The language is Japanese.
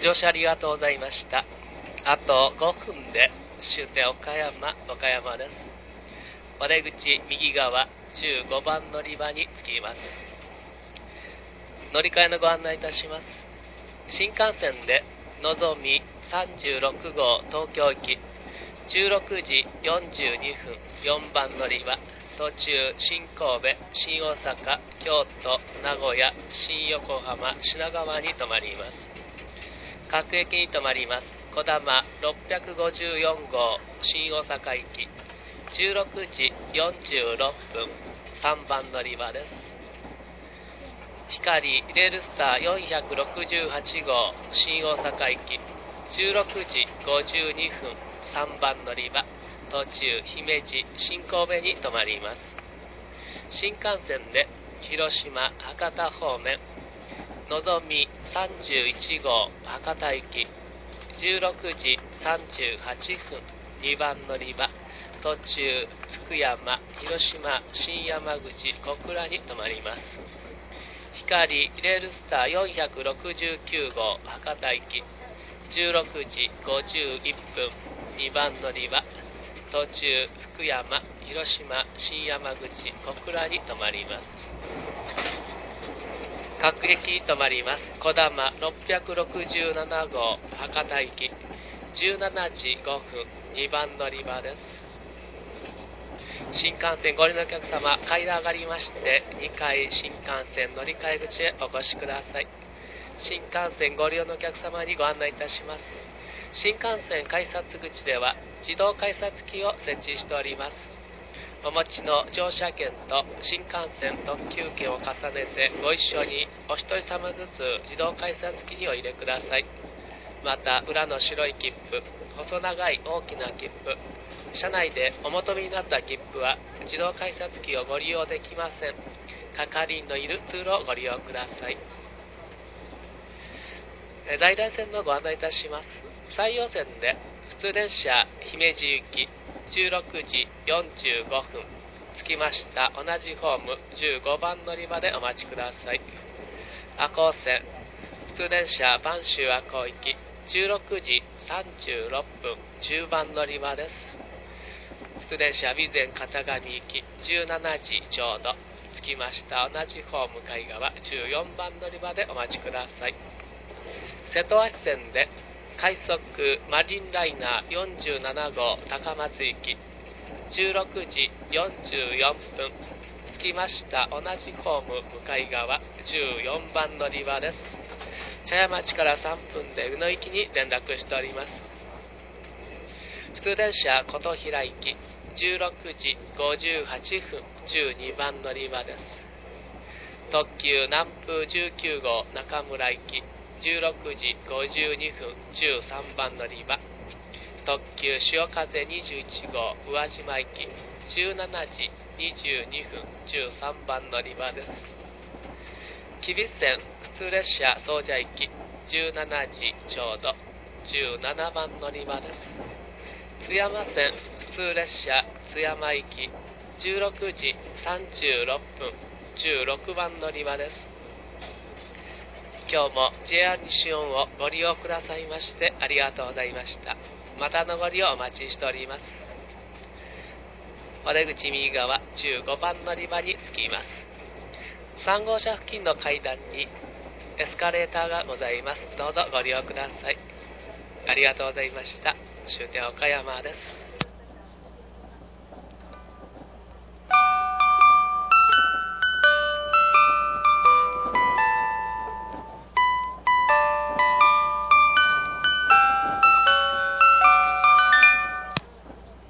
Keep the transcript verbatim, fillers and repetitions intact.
乗車ありがとうございました。あとごふんで終点岡山、岡山です。お出口右側じゅうごばん乗り場に着きます。乗り換えのご案内いたします。新幹線でのぞみさんじゅうろくごう東京行きじゅうろくじよんじゅうにふんよんばん乗り場、途中新神戸、新大阪、京都、名古屋、新横浜、品川に停まります。各駅に停まります。こだまろっぴゃくごじゅうよんごう新大阪行きじゅうろくじよんじゅうろっぷんさんばん乗り場です。光レールスターよんひゃくろくじゅうはちごう新大阪行きじゅうろくじごじゅうにふんさんばん乗り場、途中姫路、新神戸に停まります。新幹線で広島、博多方面のぞみさんじゅういちごう博多行きじゅうろくじさんじゅうはっぷんにばん乗り場、途中福山、広島、新山口、小倉に停まります。光レールスターよんひゃくろくじゅうきゅうごう博多行きじゅうろくじごじゅういっぷんにばん乗り場、途中福山、広島、新山口、小倉に停まります。各駅に停まります。こだまろっぴゃくろくじゅうななごう博多行きじゅうしちじごふんにばん乗り場です。新幹線ご利用のお客様、階段上がりましてにかい新幹線乗り換え口へお越しください。新幹線ご利用のお客様にご案内いたします。新幹線改札口では自動改札機を設置しております。お持ちの乗車券と新幹線特急券を重ねてご一緒にお一人様ずつ自動改札機にお入れください。また裏の白い切符、細長い大きな切符、車内でお求めになった切符は自動改札機をご利用できません。係員のいる通路をご利用ください。在来線のご案内いたします。山陽線で普通列車姫路行きじゅうろくじよんじゅうごふん着きました。同じホームじゅうごばん乗り場でお待ちください。赤穂線普通列車播州赤穂行きじゅうろくじさんじゅうろっぷんじゅうばん乗り場です。普通列車備前片上行きじゅうしちじちょうど着きました。同じホーム海側じゅうよんばん乗り場でお待ちください。瀬戸橋線で快速マリンライナーよんじゅうななごう高松行きじゅうろくじよんじゅうよんぷん着きました。同じホーム向かい側じゅうよんばん乗り場です。茶屋町からさんぷんで宇野行きに連絡しております。普通電車琴平行きじゅうろくじごじゅうはっぷんじゅうにばん乗り場です。特急南風じゅうきゅうごう中村行きじゅうろくじごじゅうにふんじゅうさんばん乗り場、特急潮風にじゅういちごう宇和島行きじゅうしちじにじゅうにふんじゅうさんばん乗り場です。吉備線普通列車総社行きじゅうしちじちょうどじゅうななばん乗り場です。津山線普通列車津山行きじゅうろくじさんじゅうろっぷんじゅうろくばん乗り場です。今日も ジェイアール 西日本をご利用くださいましてありがとうございました。またのご利用お待ちしております。お出口右側じゅうごばん乗り場に着きます。さんごうしゃ付近の階段にエスカレーターがございます。どうぞご利用ください。ありがとうございました。終点岡山です。